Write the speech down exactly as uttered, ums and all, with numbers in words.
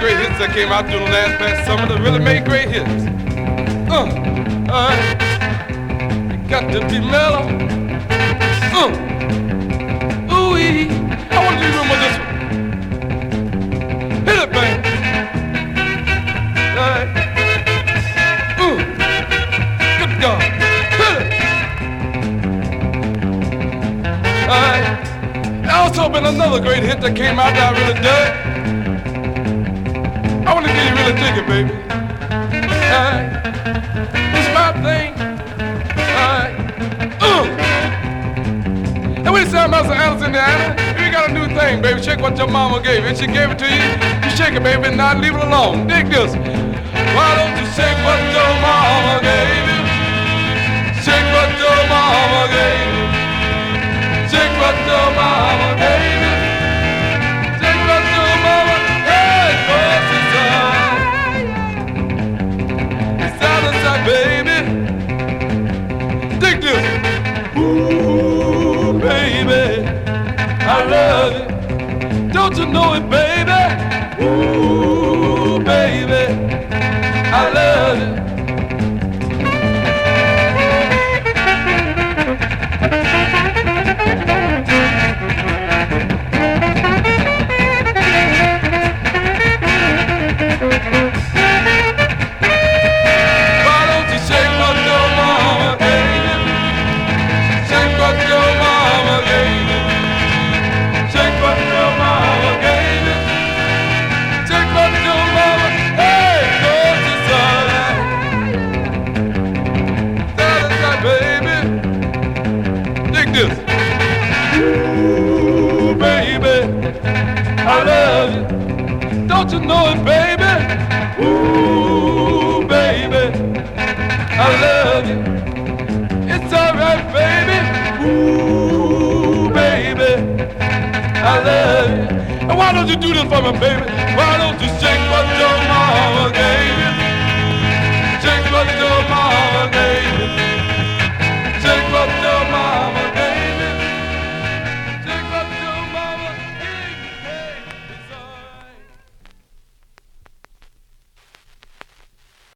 great hits that came out during the last past summer that really made great hits. Uh, all right. You got to be mellow. Uh, ooh-wee. I want to do room with this one. Hit it, man. All right. Ooh. Good God. Hit it. All right. There also been another great hit that came out that I really dug. I want to get you really dig it, baby. Alright. It's my thing. Alright. Uh. And when you say I'm Mister Alice, Indiana, you got a new thing, baby. Check what your mama gave you. If she gave it to you, you shake it, baby, and not leave it alone. Dig this. Why don't you shake what your mama gave you? Shake what your mama gave you. Shake what your mama gave you. Shake what your mama gave you. It's out of sight, baby. Dig this. Ooh, baby, I love you. Don't you know it, baby? Ooh, baby, I love you. Ooh, baby, I love you. Don't you know it, baby? Ooh, baby, I love you. It's alright, baby. Ooh, baby, I love you. And why don't you do this for me, baby? Why don't you shake what your mama gave you? Shake what your mama gave you.